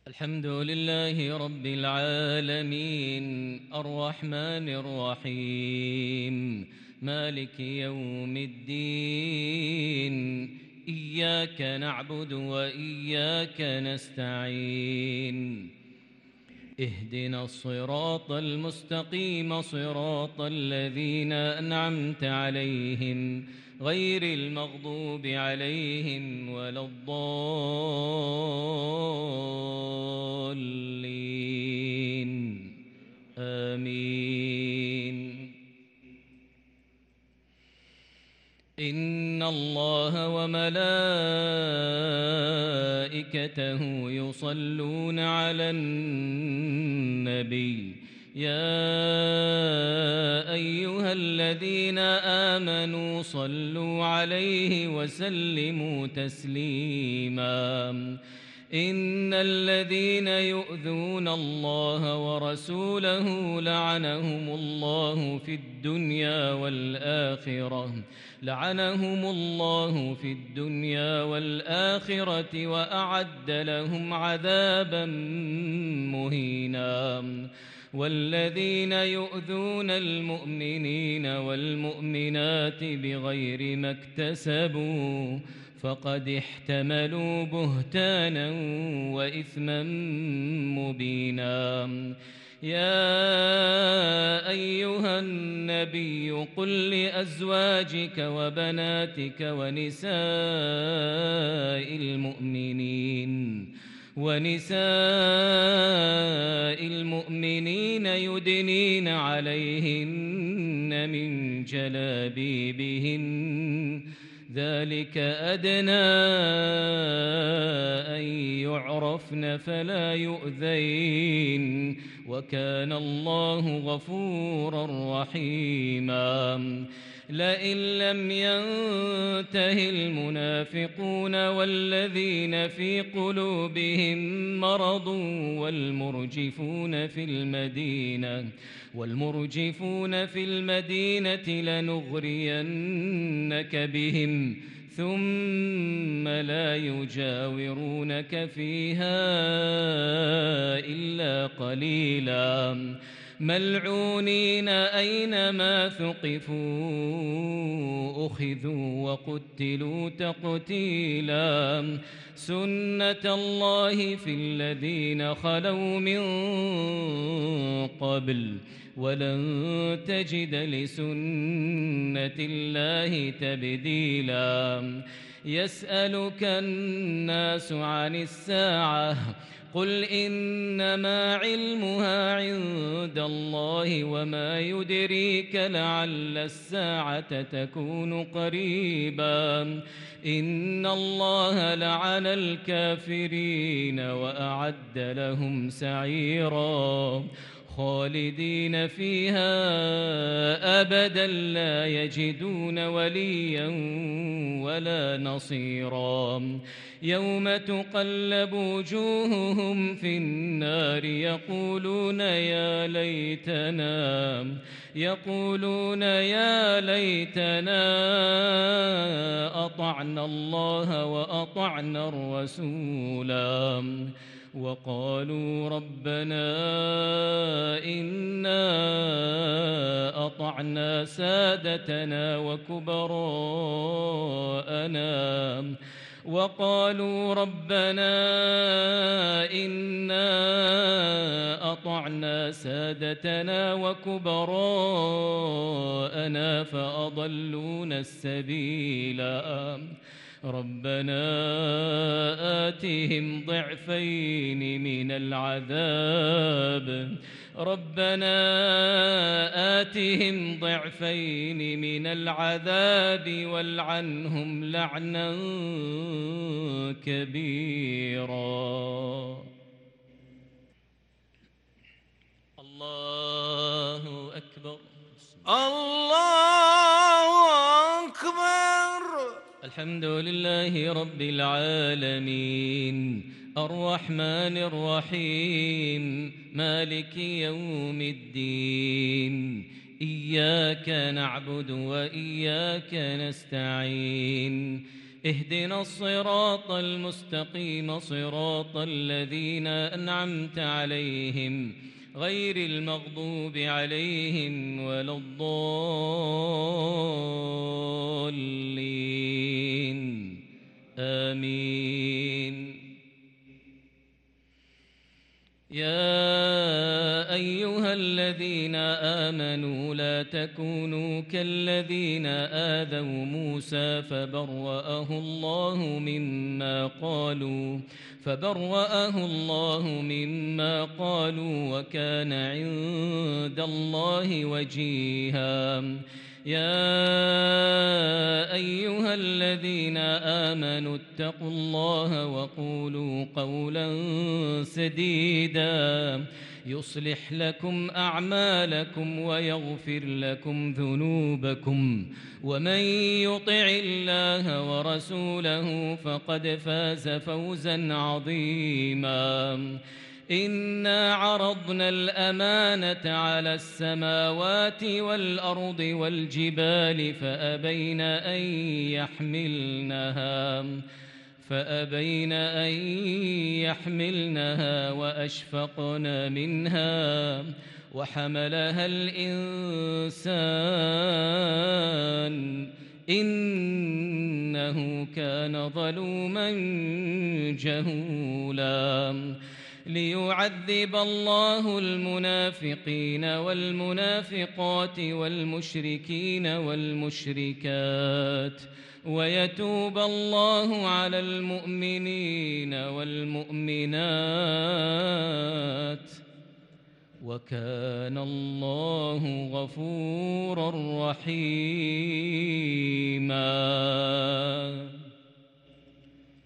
الحمد لله رب العالمين الرحمن الرحيم مالك يوم الدين إياك نعبد وإياك نستعين اهدنا الصراط المستقيم صراط الذين أنعمت عليهم غير المغضوب عليهم ولا الضالين آمين. إن الله وملائكته يصلون على النبي يا أيها الذين آمنوا صلوا عليه وسلموا تسليما. إن الذين يؤذون الله ورسوله لعنهم الله في الدنيا والآخرة وأعد لهم عذابا مهينا. والذين يؤذون المؤمنين والمؤمنات بغير ما اكتسبوا فقد احتملوا بهتانا وإثما مبينا. يا أيها النبي قل لأزواجك وبناتك ونساء المؤمنين يدنين عليهن من جلابيبهن ذلك أدنى أن يعرفن فلا يؤذين وكان الله غفورا رحيما. لئن لم ينته المنافقون والذين في قلوبهم مرض والمرجفون في المدينة لنغرينك بهم ثم لا يجاورونك فيها إلا قليلا ملعونين أينما ثقفوا أخذوا وقتلوا تقتيلا. سنة الله في الذين خلوا من قبل ولن تجد لسنة الله تبديلا. يسألك الناس عن الساعة قل إنما علمها عند الله وما يدريك لعل الساعة تكون قريبا. إن الله لعن الكافرين وأعد لهم سعيرا خالدين فيها أبدا لا يجدون وليا ولا نصيرا. يوم تقلب وجوههم في النار يقولون يا ليتنا أطعنا الله وأطعنا الرسولا وقالوا ربنا إنا أطعنا سادتنا وكبراءنا فأضلونا السبيلا. ربنا آتهم ضعفين من العذاب والعنهم لعنا كبيرا. الله أكبر. الحمد لله رب العالمين الرحمن الرحيم مالك يوم الدين إياك نعبد وإياك نستعين اهدنا الصراط المستقيم صراط الذين أنعمت عليهم غير المغضوب عليهم ولا الضالين آمين. يا أيها الذين آمنوا لا تكونوا كالذين آذوا موسى فبرأه الله مما قالوا وكان عند الله وجيها. يا أيها الذين آمنوا اتقوا الله وقولوا قولا سديدا يصلح لكم أعمالكم ويغفر لكم ذنوبكم ومن يطع الله ورسوله فقد فاز فوزا عظيما. إنا عرضنا الأمانة على السماوات والأرض والجبال فأبين أن يحملنها وأشفقن منها وحملها الإنسان إنه كان ظلوما جهولا. ليعذب الله المنافقين والمنافقات والمشركين والمشركات ويتوب الله على المؤمنين والمؤمنات وكان الله غفورا رحيما.